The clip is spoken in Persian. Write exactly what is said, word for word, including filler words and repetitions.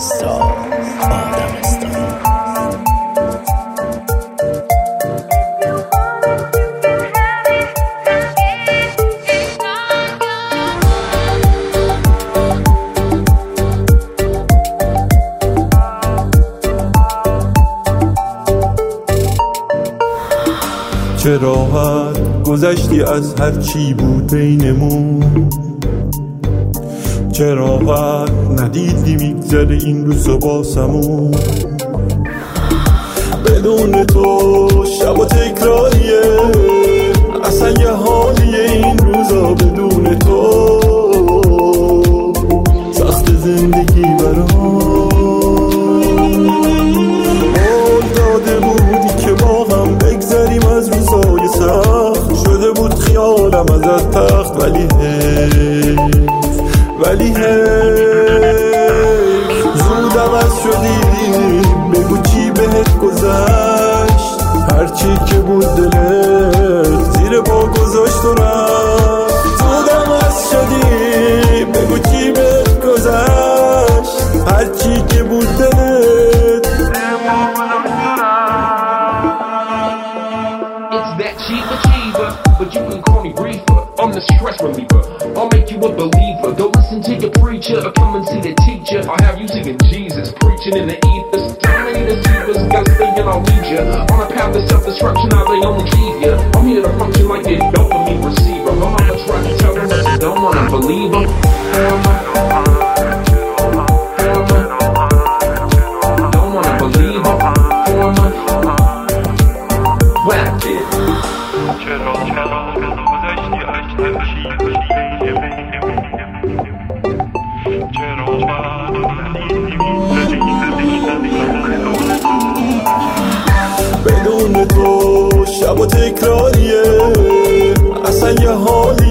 استا آدم استا. چه راحت گذشتی از هر چی بود بینمون، چه راحت ندیدی میگذره این روزا باسمون. بدون تو شب و تکراریه، اصلا یه حالیه این روزا بدون تو. سخت زندگی برام قول داده بودی که با هم بگذریم از روزای سخت. شده بود خیالم ازت تخت، ولی هی ولی هی زود عوض شدی. بگو چی بهت گذشت، هرچی که بود دلت زیر پا گذاشت و رفت. زود عوض شدی، بگو چی بهت گذشت، هرچی که بود دلت زیر پا گذاشت و رفت. It's that cheap achiever, but you can call me Reefer. I'm the stress reliever, I'll make you a believer. Go listen to your preacher, or come and see the teacher. I'll have you singing Jesus, preaching in the ethers. Too many deceivers, gotta stay and I'll lead ya on a path of self-destruction, how they only leave ya. I'm here to function like a dopamine receiver. I'm on the track to tell them that you don't wanna believe them. Don't wanna believe them. Whack it. بدون تو شب و تکراریه، اصلا یه حالی